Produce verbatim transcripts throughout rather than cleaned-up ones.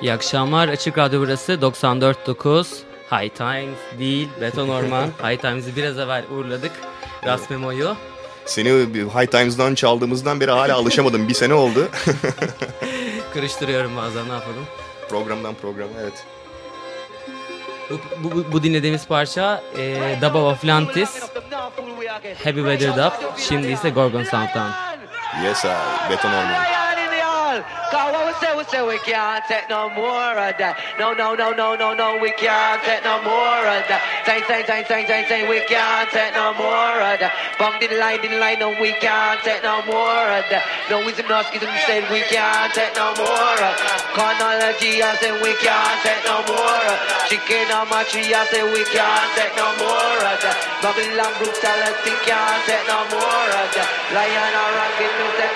İyi akşamlar. Açık Radyo burası doksan dört nokta dokuz. High Times değil, Beton Orman. High Times'ı biraz evvel uğurladık. Ras Memo'yu. Seni High Times'dan çaldığımızdan beri hala alışamadım. Bir sene oldu. Karıştırıyorum bazen, ne yapalım. Programdan programa, evet. Bu, bu, bu dinlediğimiz parça e, Dub of Atlantis, Heavy Weather Dub. Şimdi ise Gorgon Sound'dan. Yes sir, Beton Orman. Cause what we say, we say we can't take no more of that. No, no, no, no, no, no, we can't take no more of that. Say, say, say, say, say, say, we can't take no more of that. Bump the line, the line, no, we can't take no more of that. No, we some noskis and we said we can't take no more of that. Chronology, I said we can't take no more of that. Chicken on my tree, I said we can't take no more of that. Babylon brutality, can't take no more of that. Lion or rockin' music.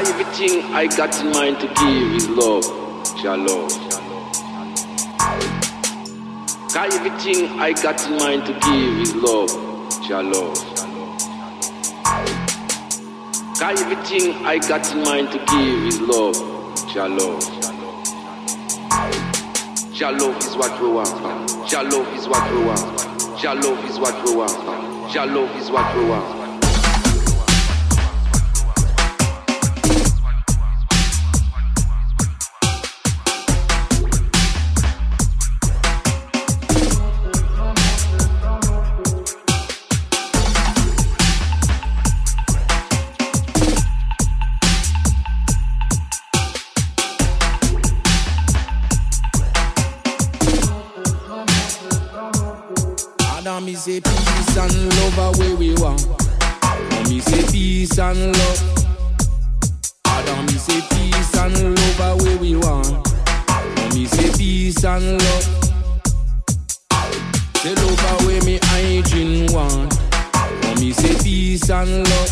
everything I got in mind to give is love, your love. Cause everything I got in mind to give is love, your love. Cause everything I got in mind to give is love, your love. Your love is what we want. Your love is what we want. Your love is what we want. Your love is what we want. Me say peace and love away we want. Me say peace and love. Adam me say peace and love away we want. Me say peace and love. Say love away me hygiene want. Me say peace and love.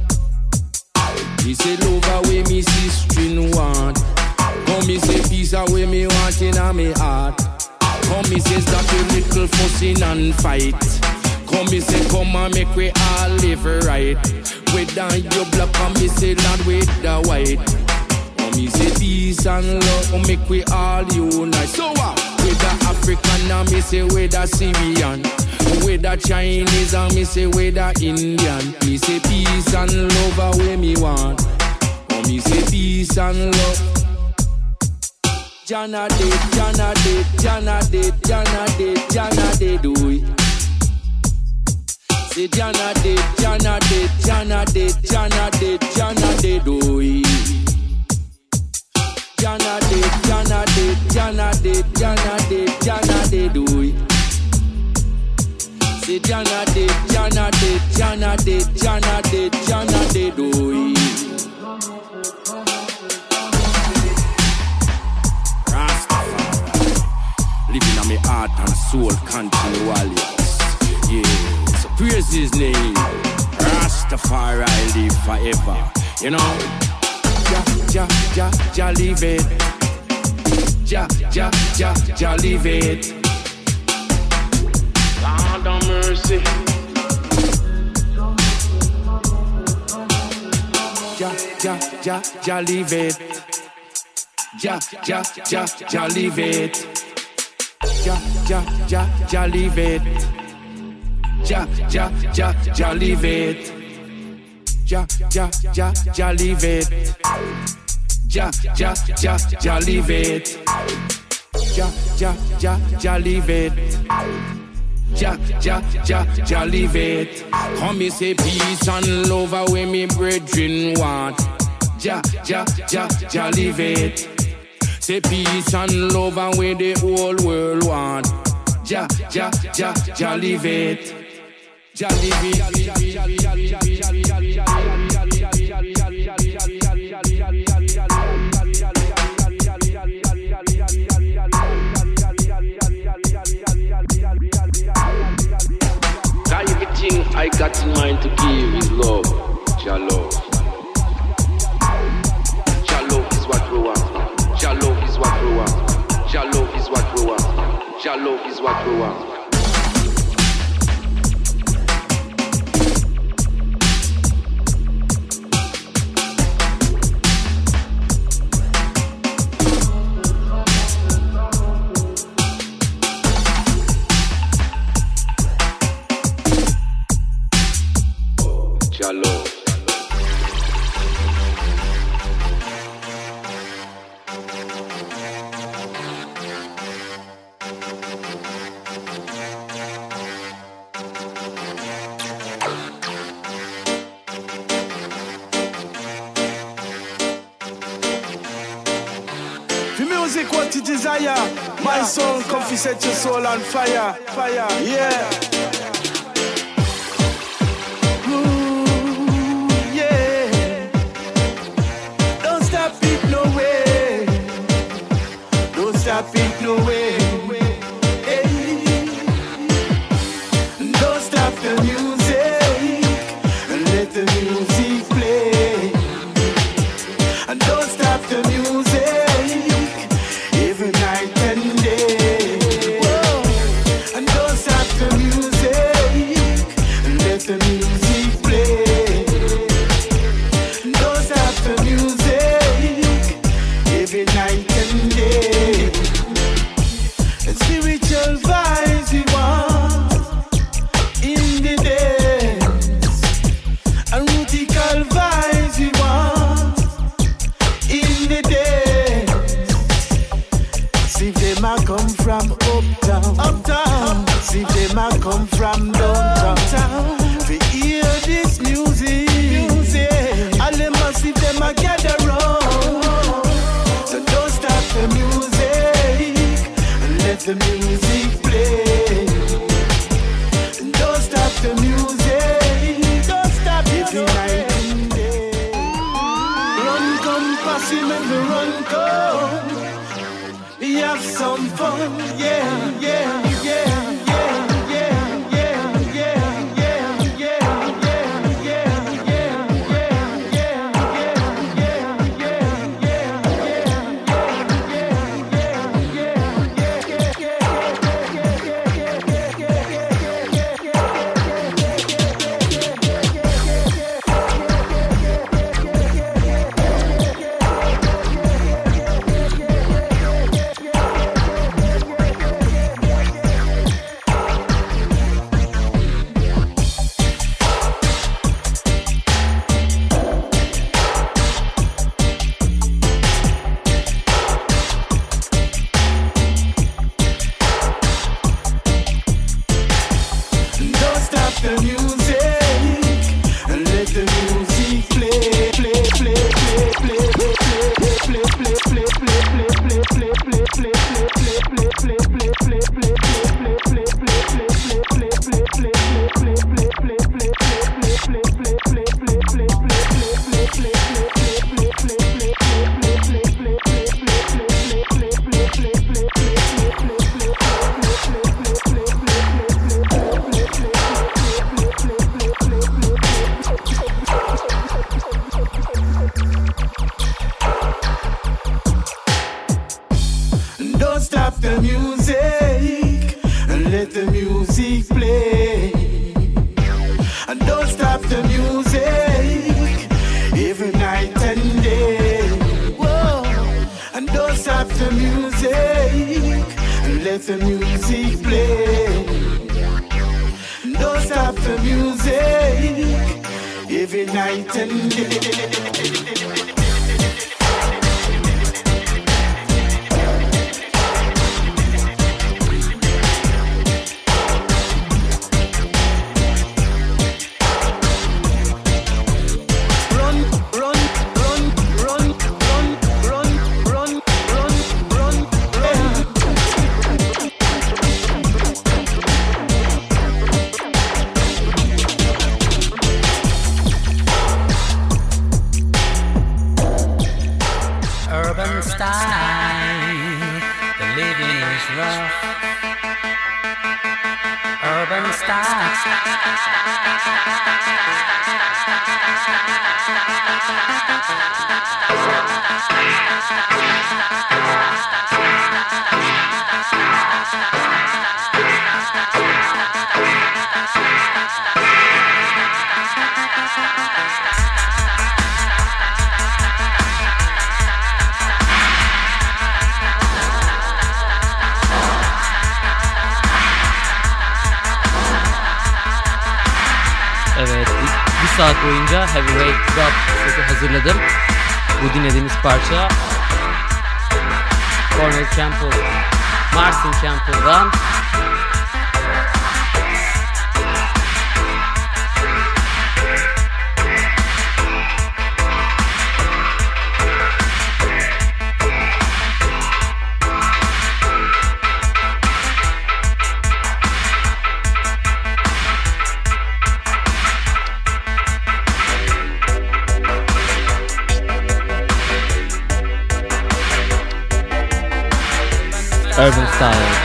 Me say love away me sister want. Come me say peace away me want in a me heart. Come me say stop a little fussing and fight. Come me say come and make we all live right. Whether you black and me say land with the white. Come me say peace and love, come make we all unite. So what? With the African and me say with the Syrian. With the Chinese and me say with the Indian. Me say peace and love away me want. Come me say peace and love. Jana de, Jana de, Jana de, Jana de, Jana de do it. Say Jana de, Jana de, Jana de, Jana de, Jana de do it. Jana de, Jana de, Jana de, Jana de, Jana de do it. Say Jana de, Jana de, Jana de, Jana de, Jana de do it. Living on my heart and soul continually. Yeah, so praise his name. Rastafari live forever. You know, ja, ja, ja, ja, live it. Ja, ja, ja, ja, live it. Lord have mercy. Ja, ja, ja, ja, live it. Ja, ja, ja, ja, live it. Ja, ja, ja, ja, leave it. Ja, ja, ja, ja, leave it. Ja, ja, ja, ja, leave it. Ja, ja, ja, ja, leave it. Ja, ja, ja, ja, leave it. Ja, ja, ja, ja, leave it. Come me say peace and love away me brethren want. Ja, ja, ja, ja, leave it. Say peace and love and where the whole world want. Ja, ja, ja, ja, leave it. Ja, leave it. Cause everything I got in mind to give is love, your love. Your love is what we want. Your love is what we want. Your love is what we want. Your love is what we want. Your love. Music what you desire. My song come to set your soul on fire. Fire, yeah. Ooh, yeah. Don't stop it no way. Don't stop it no way. Hey. Don't stop the music. Let the music play. stop the music every night and day. Whoa. And don't stop the music, let the music play. Don't stop the music every night and day. And spiritual vibes we want in the dance, and rutical vibes we want in the dance. See them a come from uptown, uptown. See them a come from downtown. We hear this music, music. All them a see them a gather round. So don't stop the music, let the music play. Don't stop the music, don't stop every night and day. Run come pass him and we run come. We have some fun, yeah, yeah, yeah, yeah, yeah, yeah, yeah, yeah, yeah, yeah, yeah, yeah, Don't stop the music, let the music play, play, play, play, play, play, play, play, play, play, play, play, play, play, Don't stop the music, let the music play. And don't stop the music every night and day. Whoa. And don't stop the music, let the music play. Don't stop the music every night and day. Urban style, the living is rough. Urban style. Evet, bir saat boyunca Heavyweight Dub seti hazırladım. Bu dinlediğimiz parça Cornel Campbell, Martin Campbell'dan. Urban Style.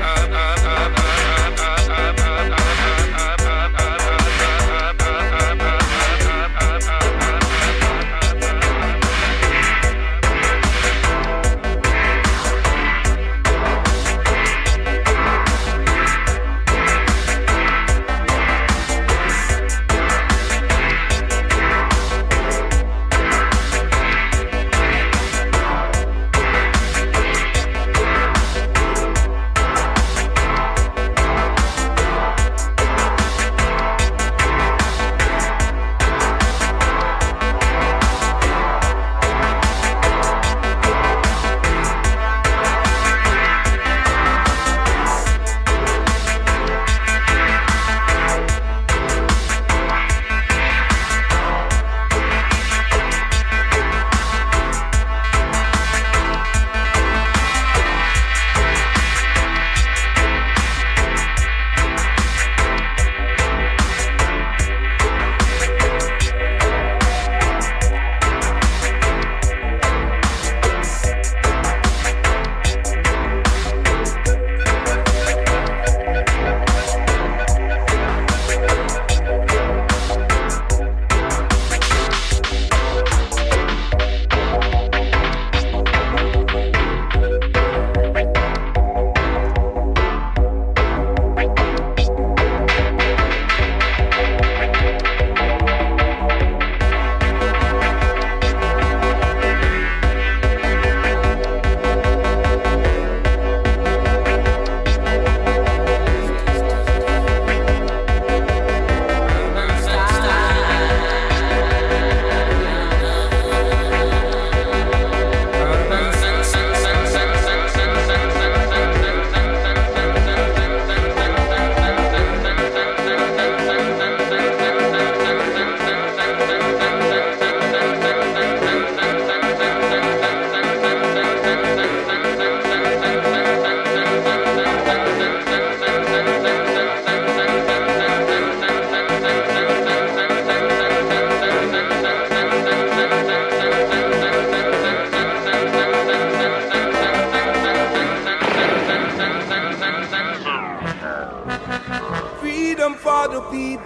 Urban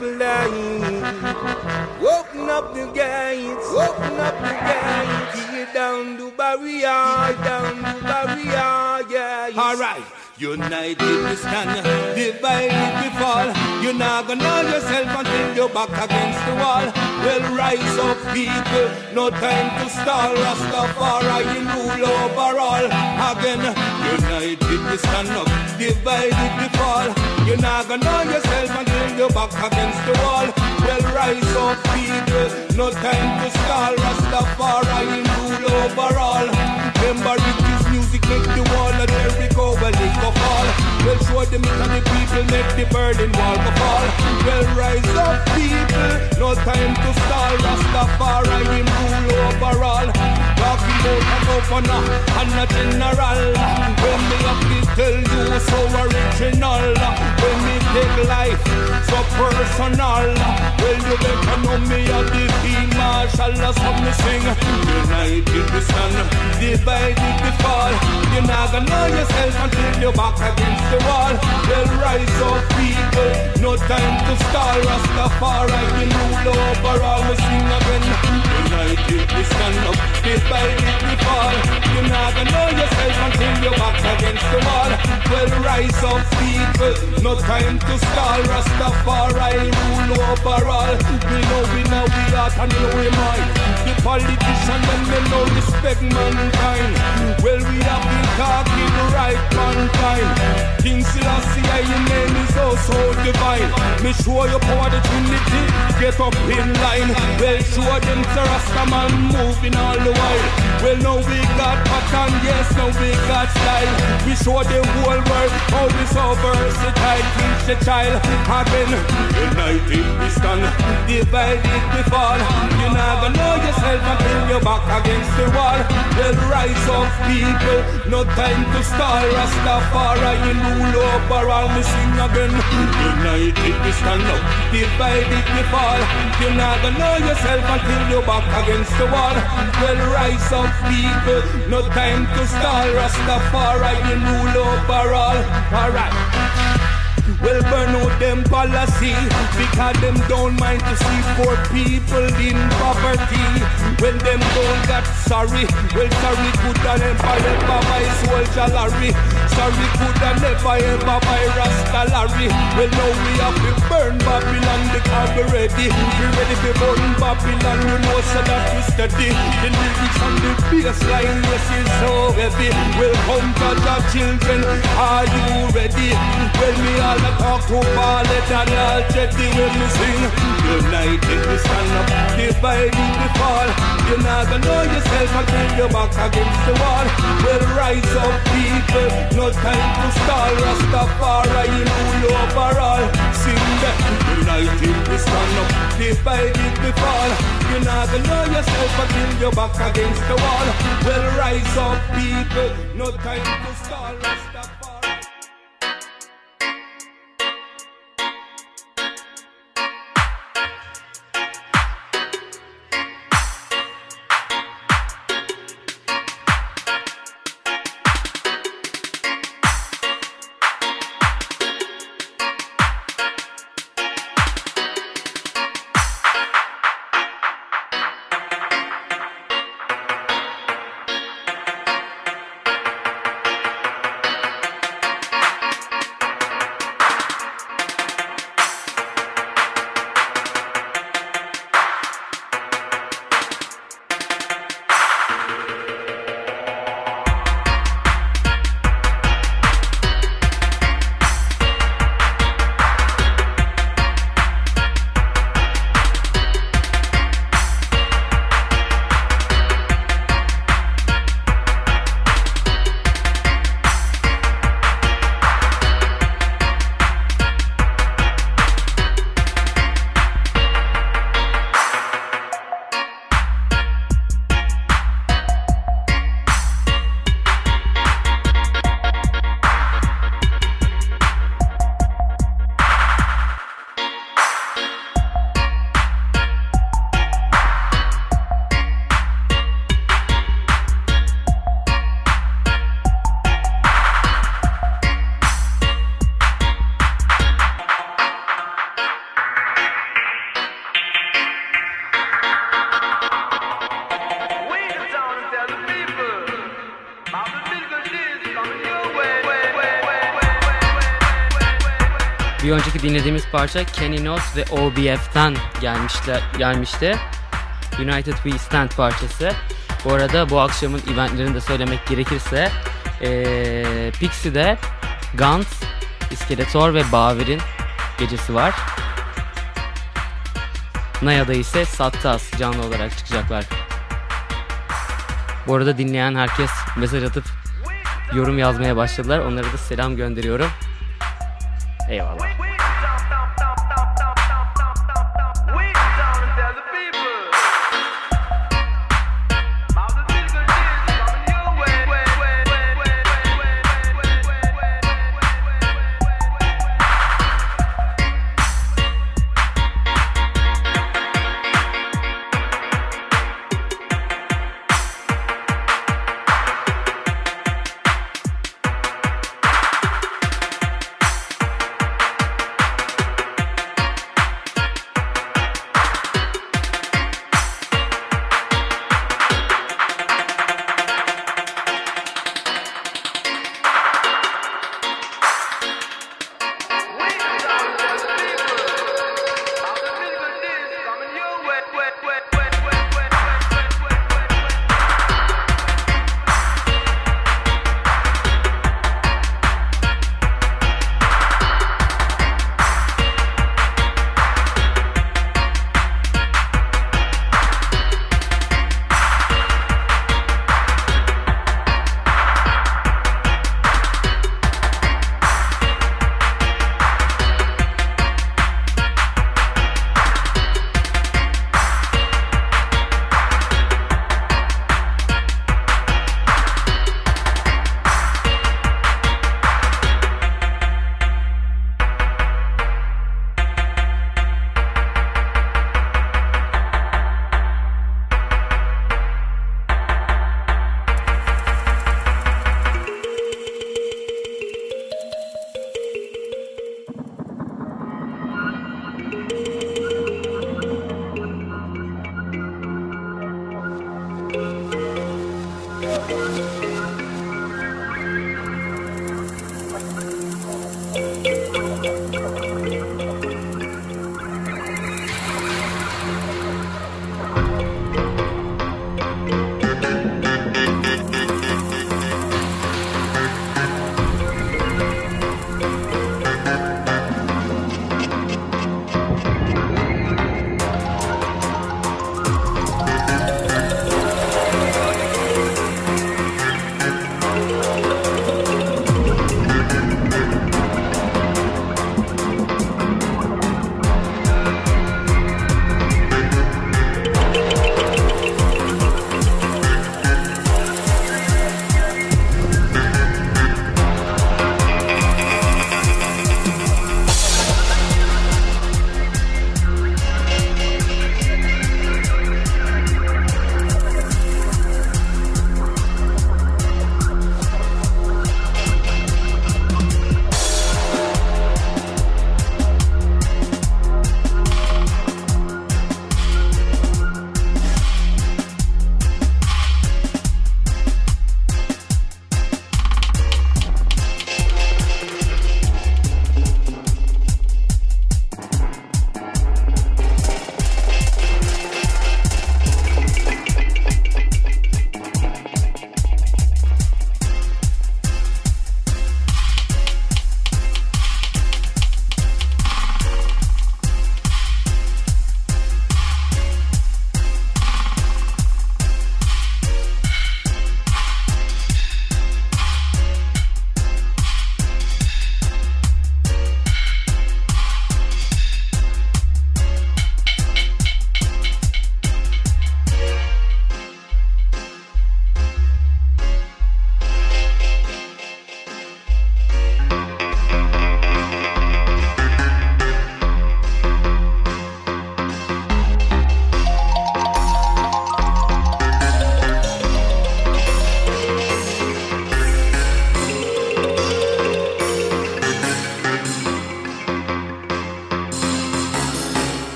people dying. Open up the gates, open up the gates. Tear down the barrier, down the barrier, yeah. Alright. United we stand, divided we fall. You're not gonna know yourself until you're back against the wall. Well, rise up, people, no time to stall. Rastafari in rule over all. Again, united we stand up, divided we fall. You're not gonna know yourself until you're back against the wall. Well, rise up, people, no time to stall. Rastafari in rule over all. Remember it is music make the wall of Jericho well it go fall. Well show them it and the people make the burning wall go fall. Well rise up people, no time to stall. Rastafari him rule over all. Talking about a governor and a general. When me have to tell you so original. When me take life so personal. Well you better know me of the field marshal. That's how me sing. United we stand, divided we fall. You're not gonna know yourself until you're back against the wall. Well rise up people, no time to stall. Rastafari can rule over all. We sing again. United we stand up, divided we fall. You're not gonna know yourself until you're back against the wall. Well rise up people, no time to stall. Rastafari rule over all. We know we know we are and know we mind. The politicians and them no respect mankind. Well we have been talking right on time. King Selassie, your name is oh so divine. Me show you power the Trinity, get up in line. Well show them to Rastaman moving all the while. Well now we got pattern, yes now we got style. We show the whole world how we so versatile. Teach the child again. United we stand, divided we fall. You're not gonna know yourself until you're back against the wall. Well rise up people, no time to stall. Rastafari in rule over all. Me sing again. United we stand up, divided we fall. You're not gonna know yourself until you're back against the wall. Well rise up people, no time to stall. Rastafari in rule over all. Alright. Well, burn out them policy, because them don't mind to see poor people in poverty. When them don't got sorry, well, sorry coulda never ever buy soldier Larry. Sorry coulda never ever buy Rasta Larry. Well, now we have to burn Babylon because we ready. We ready to burn Babylon, you know, so that we steady. The lyrics on the bassline, yes, is so heavy. Well, come to the children, are you ready? Well, me all talk to Barlet and all jetty when we sing. United we stand up, divided we fall. You're not gonna know yourself until you're back against the wall. Well rise up people, no time to stall. Rastafari in rule over all. Sing that. United we stand up, divided we fall. You're not gonna know yourself until you're back against the wall. Well rise up people, no time to stall. Rastafari. Bir önceki dinlediğimiz parça Kenny Knows ve O B F'ten gelmişler, gelmişti. United We Stand parçası. Bu arada bu akşamın eventlerini de söylemek gerekirse ee, Pixie'de Guns, Skeletor ve Bavir'in gecesi var. Naya'da ise Sattas canlı olarak çıkacaklar. Bu arada dinleyen herkes mesaj atıp yorum yazmaya başladılar. Onlara da selam gönderiyorum. Eyvallah.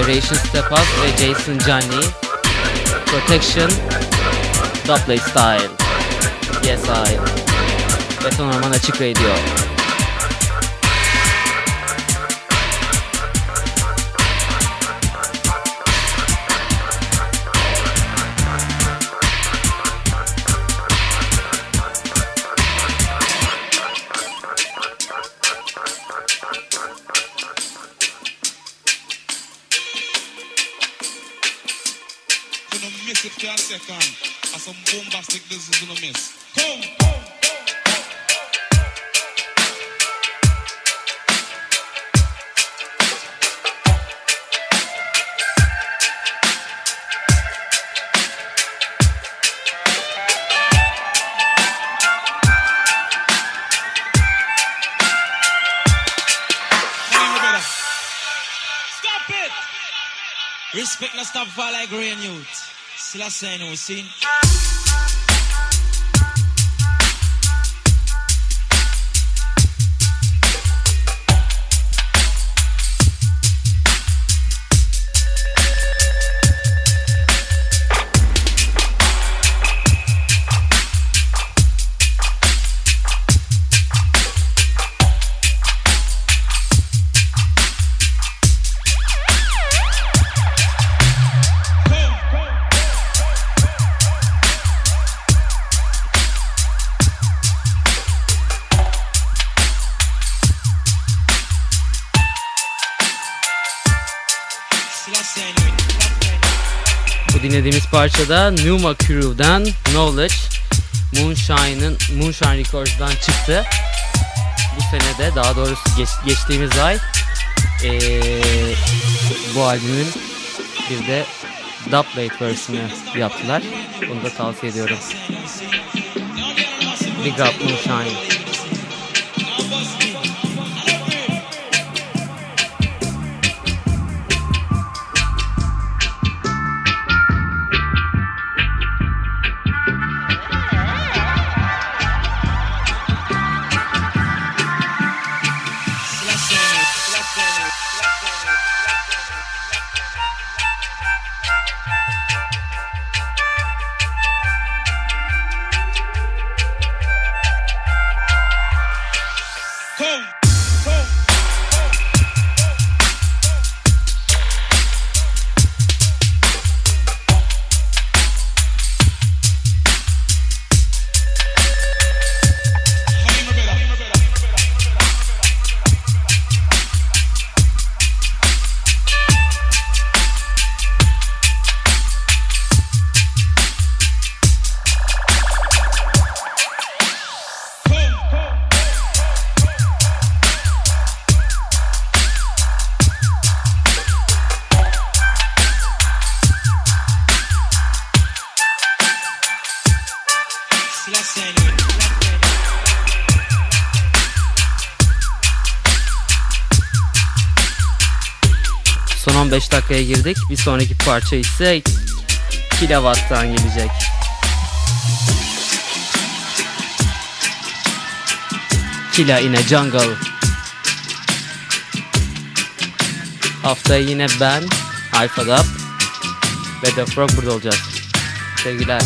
Generation Step Up ve Jason Johnny. Protection, Dubplate Style. Yes I. Beton Orman Açık Radio. Second, and some bombastic this is gonna miss. Come! Stop it! Respect not stop fall like rain youth. Still a sign we seen. Bu dinlediğimiz parçada Numa Crew'dan Knowledge, Moonshine'ın Moonshine Records'dan çıktı. Bu senede, daha doğrusu geç, geçtiğimiz ay ee, bu albümün bir de Dubplate versiyonu yaptılar. Bunu da tavsiye ediyorum. Big Up Moonshine. Son on beş dakikaya girdik. Bir sonraki parça ise Kilowatt'tan gelecek. Killa in a Jungle. Haftaya yine ben, Alpha Dub ve The Frog burada olacağız. Sevgiler.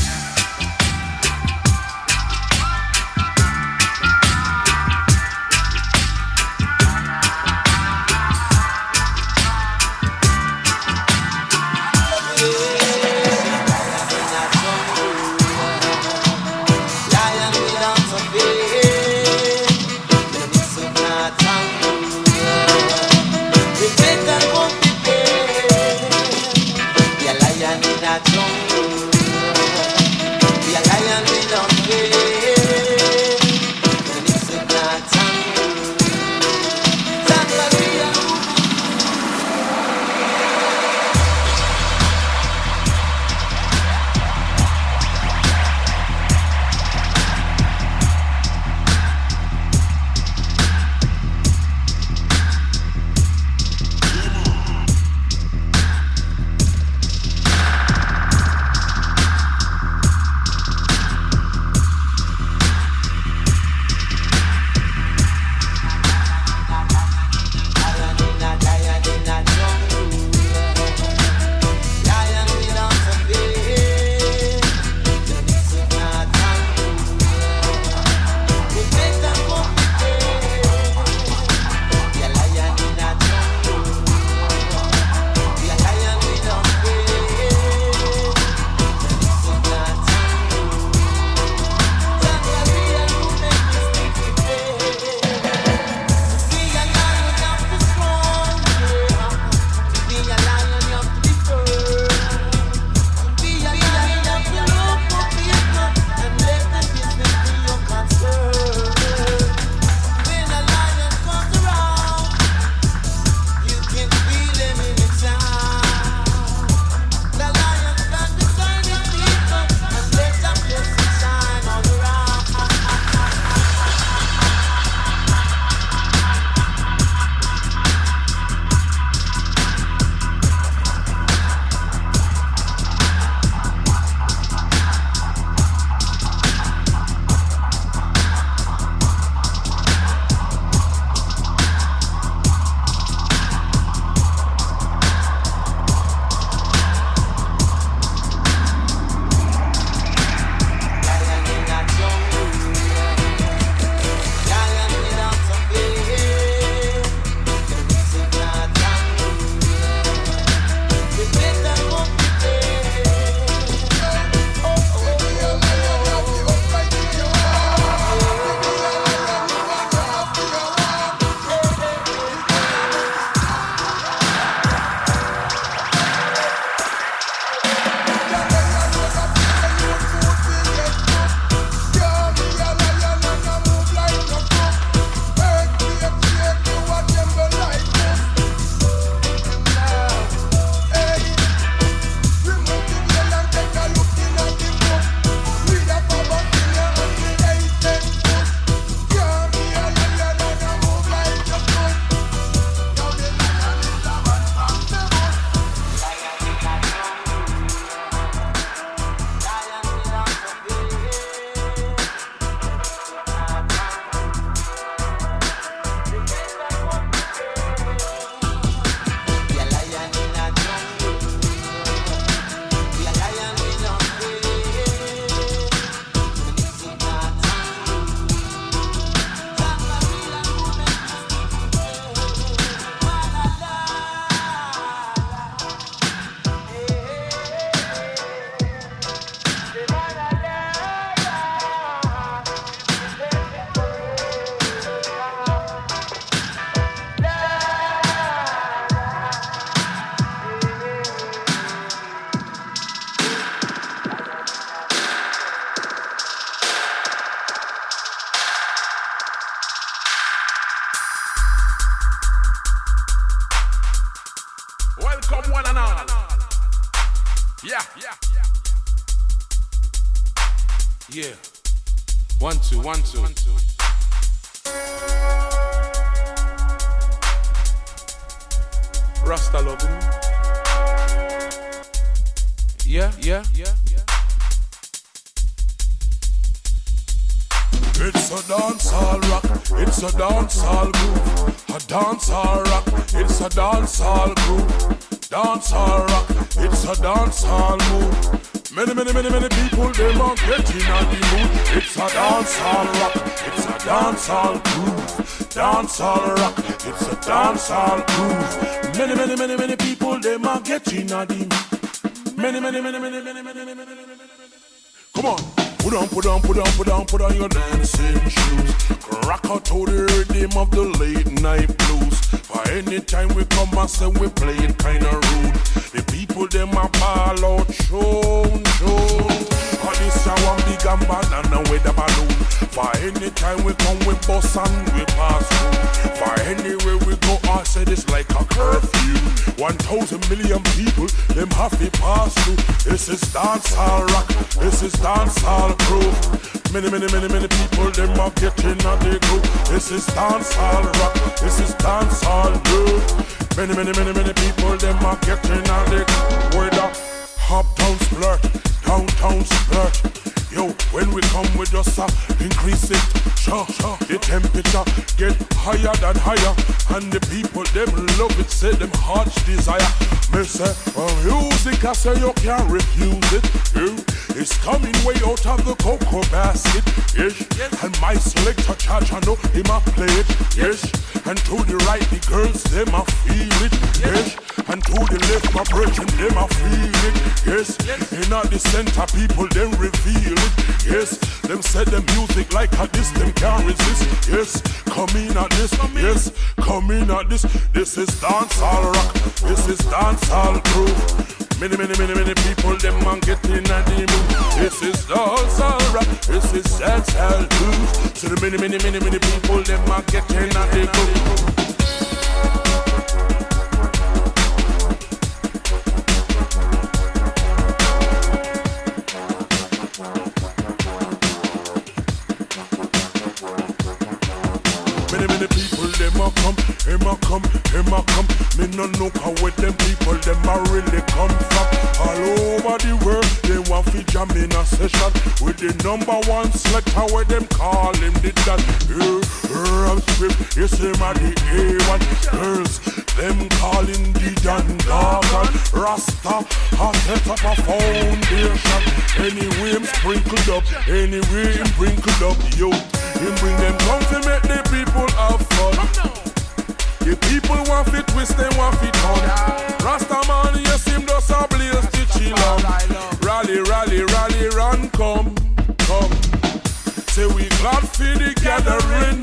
Lion in a jungle. Yeah. One, two, one, two. One, two. Rasta loving. Yeah, yeah, yeah, yeah. It's a dancehall rock, it's a dancehall groove. A dancehall rock, it's a dancehall groove. Dancehall rock, it's a dancehall move. Many, many, many, many people, they are getting on the mood. It's a dancehall rock, it's a dancehall groove. Dancehall rock, it's a dancehall groove. Many, many, many, many people, they are getting on the mood. Many, many, many, many, many, many, many, many, many. Come on. Put on, put on, put on, put on, put on your dancing shoes. Rock out to the rhythm of the late night blues. For any time we come and say we play it kinda rude. The people them a ball out, show, show. Cause this a one big and banana with a balloon. For any time we come we bust and we pass through. For anywhere we go I say this like a curfew. One thousand million people them have to pass through. This is dancehall rock, this is dancehall groove. Many, many, many, many people, them are getting on the groove. This is dancehall rock, this is dancehall groove. Many, many, many, many people, them are getting on the groove. Word up, uptown splurt, downtown splurt. Yo, when we come we just uh, increase it. Sure, sure. The temperature get higher than higher. And the people, them love it, say them hearts desire. Me say, well, music, I say you can't refuse it. Yeah. It's coming way out of the cocoa basket. Yes, yes. And my selector charge, I know him a play it. Yes, and to the right, the girls, them a feel it. Yes, and to the left, my brethren, them a feel it. Yes, yes. In at the center, people, them reveal it. Yes, them said the music like a this, them can't resist. Yes, come in at this, yes, come in at this. This is dancehall rock, this is dancehall groove. Many, many, many, many people, them man getting at the move. This is dancehall rock, this is dancehall groove. So the many, many, many, many people, them man getting at the groove. Come, him a come, him a come. Me no know how where them people them a really come from. All over the world, they want to jam in a session with the number one selector where them call him the dad. Earl Swift, yes him a the A one. Girls, them calling the Dan Gargan. Rasta, I set up a foundation. Anyway him sprinkled up, anyway him sprinkled up. Yo, him bring them come to make the people have fun. The people want fit twist, they want fit on. Rasta man, yes, him does a blaze to chill on. Rally, rally, rally, run, come, come. Say we glad for the gathering.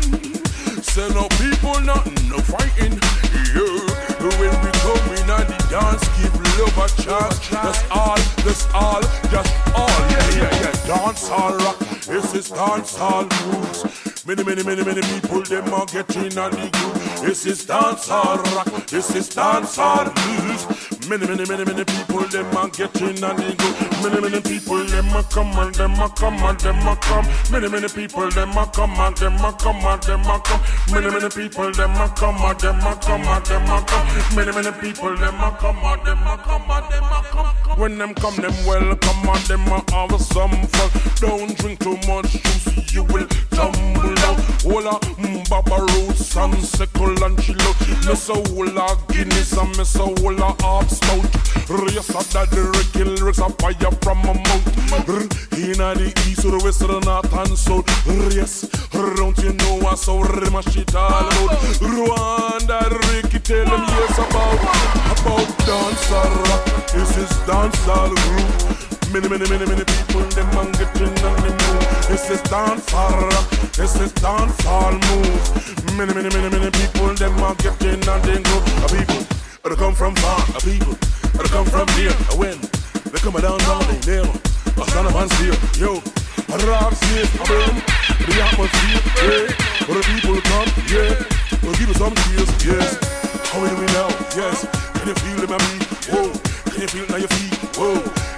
Say no people, nothing, no fighting. Yeah, when we come in and the dance, give love a chance. That's all, that's all, just all. Yeah, yeah, yeah. Dancehall rock, this is dancehall moves. Many, many, many, many people, them are getting on the groove. This is dancehall rock, this is dancehall blues. Many, many, many, many people, them are getting on the groove. Many, many people, them are come and them are come and them are come. Many, many people, them are come and them are come and them are come. Many, many people, them are come and them are come and them are come. Many, many people, them are come and them are come and them are come. When them come, them welcome and them are have some fun. Don't drink too much juice, you will tumble down. Hola, Mbaba roots and sickle and chill out. Miss a hola Guinness and miss a hola half stout. Yes, I that the Ricky lyrics a fire from a mouth. Inna the east or the west or the north and south. Yes, don't you know I saw Rima shit all about. Rwanda, Ricky tell them yes about about dancehall rock. This is dancehall groove. Many, many, many, many people, them man getting on the move. This is dancehall rock, this is dancehall move. Many, many, many, many people, them man getting on the groove. A people, they come from far, a people, they come from here. A when they come down, down, they never, a son of man's here. Yo, a rock safe, a boom, the atmosphere, yeah. Where the people come, yeah. We'll give you some cheers, yes. How do we know? Yes. Can you feel it, my beat? Whoa. Can you feel it on your feet? Whoa.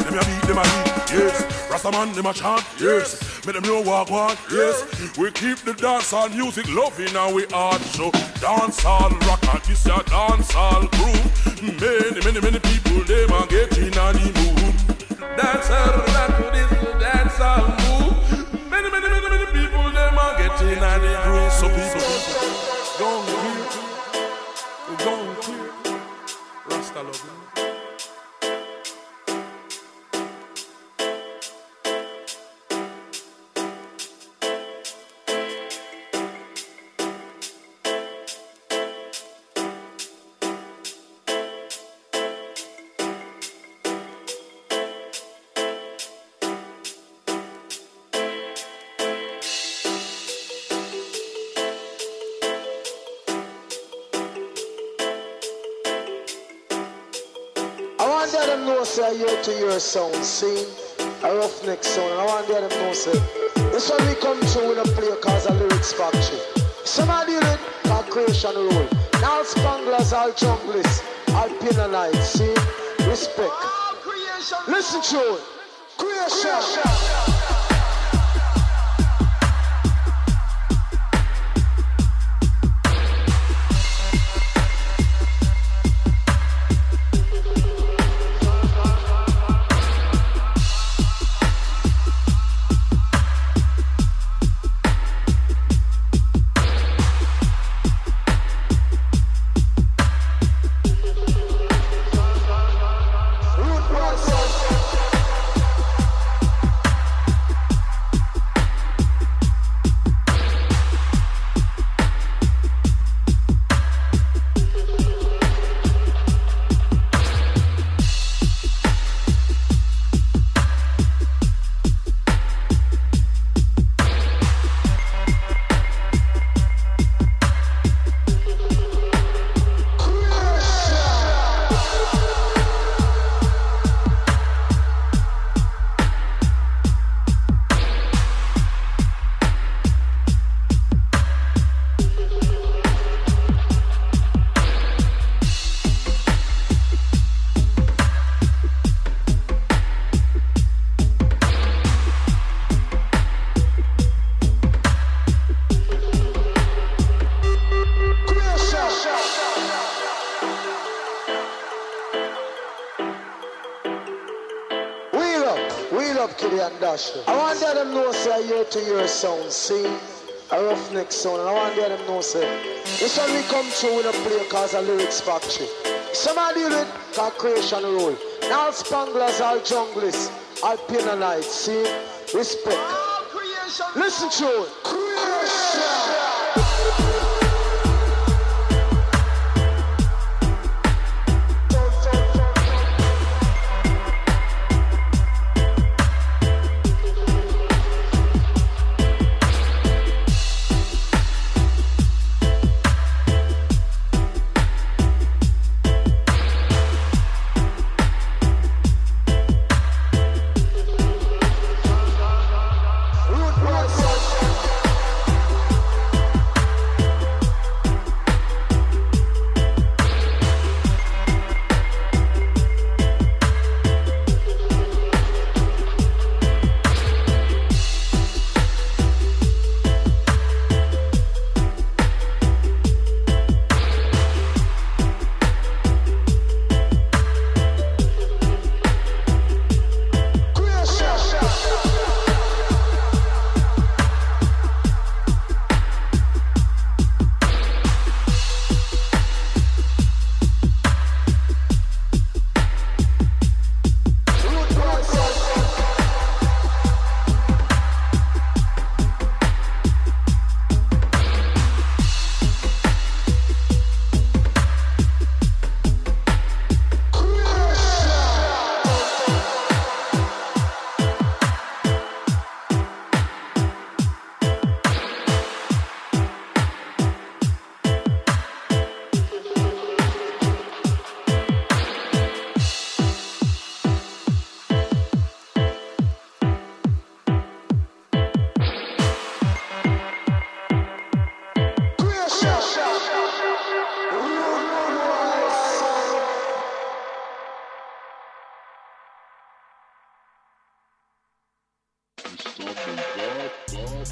Them a beat, them a beat, yes. Rastaman, them a chant, yes. Make them know walk, walk, yes. We keep the dancehall music loving and we art. So dancehall rock and this a dancehall groove. Many, many, many people, them a getting on the mood. Dancehall rock to this dancehall move. Many, many, many, many people, them a getting on the groove. So people, gone clear, gone clear. Rasta love you. Say year to year sound, see? A roughneck sound, and I want them know say this one we come through with a play cause a lyrics factory. Somebody deal it, called creation rule. Now spanglers, all junglers, all Pinnanites, see? Respect. Listen to it. Creation. creation. I want them know say year to year sound, see? A roughneck sound, and I want them know say this one we come through with a play cause a lyrics factory. Somebody deal it called creation rule. Now spanglers, all junglers, all Pinnanites, see? Respect. Listen to it. Creation.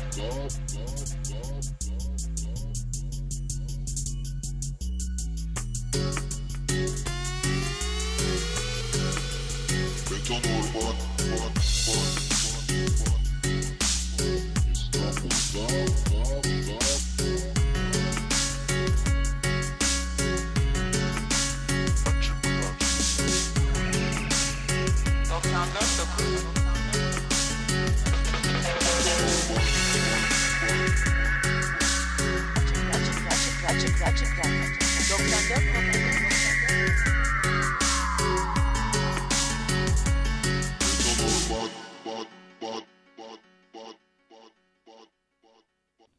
Açık, açık, açık, açık, açık. doksan dört, doksan dört, doksan dört.